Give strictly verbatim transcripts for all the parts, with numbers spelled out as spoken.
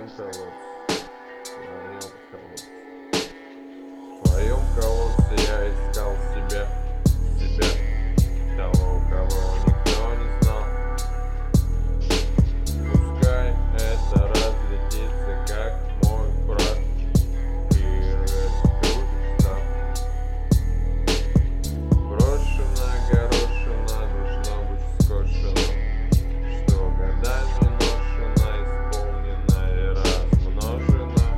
твоем колодце, в твоем колодце я искал себя, себя, того, кого никто не знал. Пускай это разлетится, как мой брат, и разбудится. Брошено, горошина, должно быть скошено, что годами ношено, исполнено и размножено,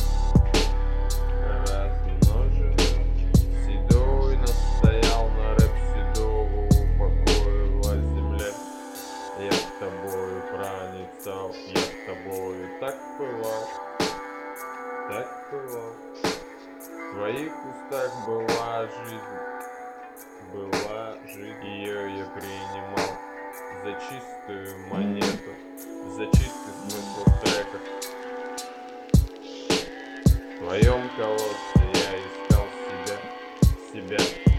размножено. Седой настоял на рэп седого, упокоила земле. Я с тобою проницал, я с тобою так пылал, так пылал. В твоих устах была жизнь, была жизнь, ее я принимал за чистую монету, за чистый смысл трека. В твоем колодце я искал себя, себя.